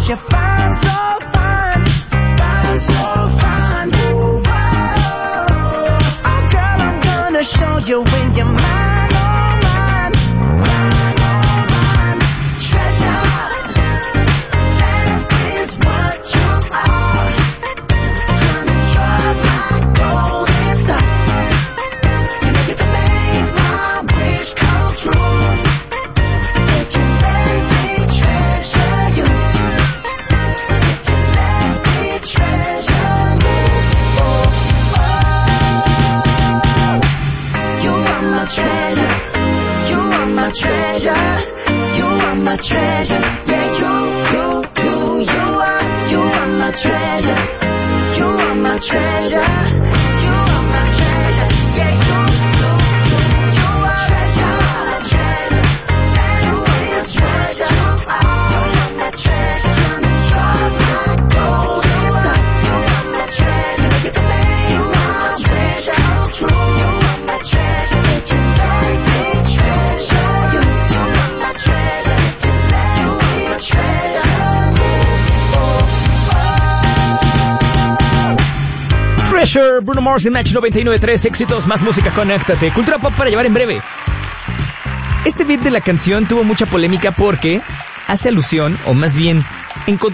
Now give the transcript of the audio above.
'cause you're fine, so fine, fine, so fine. Ooh, whoa. Oh girl, I'm gonna show you when you're mine, oh mine, mine, oh mine. Treasure, that is what you are. Honey, you're my golden star. You know you can make my wish come true. If you let me treasure you, if you let me treasure you, oh, oh. You are my treasure, you are my treasure, you are my treasure. Yeah, you are my treasure, you are my treasure, you are my treasure. Yeah, you are treasure, my treasure. You are my treasure, you are my treasure. You're my golden star. You are my treasure. You can make my treasure come true. You are my treasure. If you let me treasure you, you are my treasure. If you let me treasure you, Treasure, Bruno Mars en Match 99.3, éxitos, más música, conéctate. Cultura pop para llevar en breve. Este beat de la canción tuvo mucha polémica porque hace alusión, o más bien,